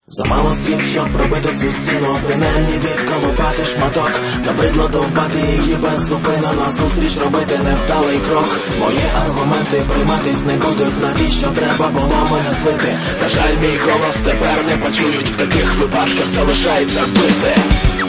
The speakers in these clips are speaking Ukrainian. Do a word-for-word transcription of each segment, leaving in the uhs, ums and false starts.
Замало слів, щоб пробити цю стіну, принаймні відколупати шматок. Набридло довбати її беззупинно, зустріч робити невдалий крок. Мої аргументи прийматись не будуть, навіщо треба було мене злити. На жаль, мій голос тепер не почують, в таких випадках залишається бити.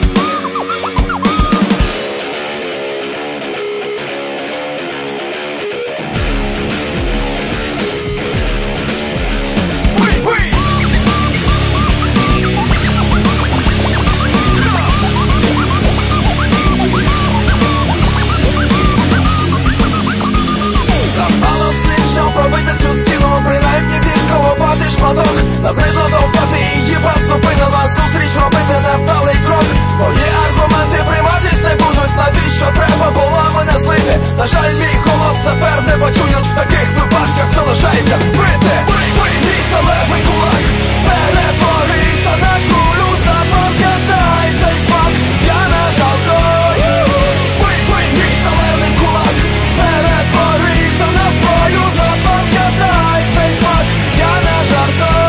Набридло довбати її беззупинно, зустріч робити невдалий крок. Мої аргументи прийматись не будуть, навіщо треба було мене злити. На жаль, мій голос тепер не почують, в таких випадках залишається бити. Мій сталевий кулак перетворився на кулю, запам'ятай цей смак, я не жалкую. Мій шалений кулак перетворився на зброю, запам'ятай цей смак, я не жартую.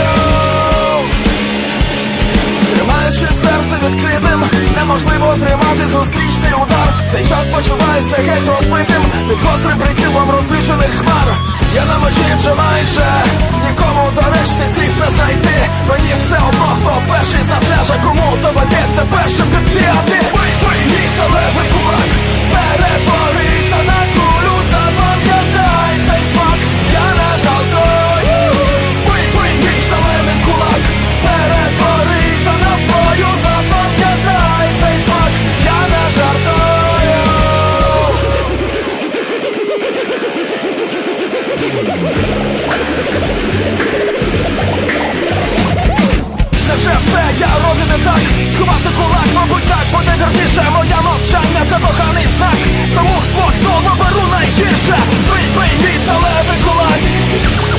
Відкритим неможливо тримати зустрічний удар. Цей час почуваюся геть розбитим під гострим прицілом розлючених хмар. Я на межі вже майже нікому доречних слів не знайти. Мені все одно, хто перший засляже, кому доведеться першим піти. А ти мій сталевий кулак перетворився на кулю, запам'ятай цей смак, я не жартую. Мій шалений кулак перетворився на зброю, запам'ятай цей смак, я не жартую. Невже все я роблю не так? Сховати кулак, мабуть, так буде вірніше. Моя мовчання – це поганий знак, тому з двох знову беру найгірше. Бий, бий, мій сталевий кулак.